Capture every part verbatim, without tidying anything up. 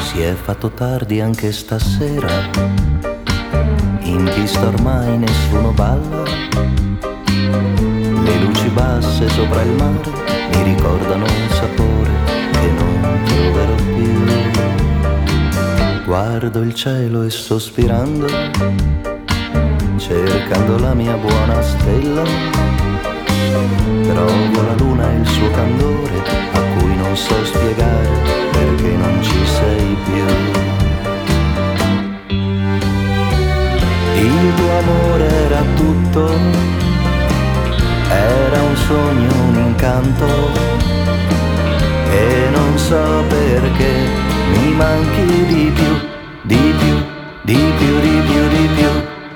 Si è fatto tardi anche stasera, in pista ormai nessuno balla. Le luci basse sopra il mare mi ricordano un sapore che non troverò più. Guardo il cielo e sospirando, cercando la mia buona stella, trovo la luna e il suo candore a cui non so spiegare perché non ci sei più. Il tuo amore era tutto, era un sogno, un incanto, e non so perché mi manchi di più, di più, di più, di più, di più.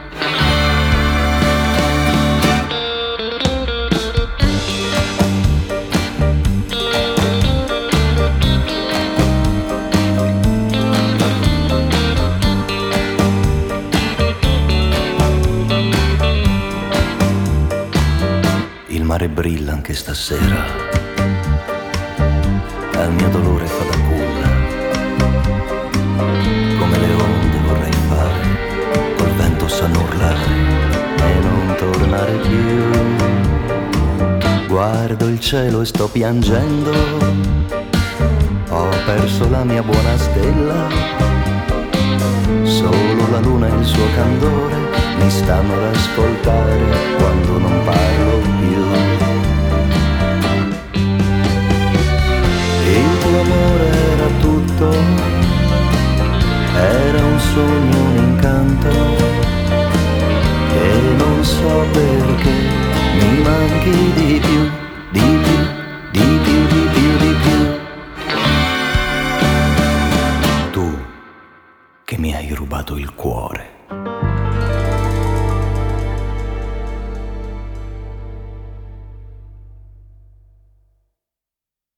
Il mare brilla anche stasera, al mio dolore fa da culla, come le onde vorrei fare, col vento sanno urlare e non tornare più. Guardo il cielo e sto piangendo, ho perso la mia buona stella, solo la luna e il suo candore mi stanno ad ascoltare quando non parlo più. Il tuo amore era tutto, era un sogno, un incanto, e non so perché mi manchi di più, di più, di più, di più, di più. Tu che mi hai rubato il cuore.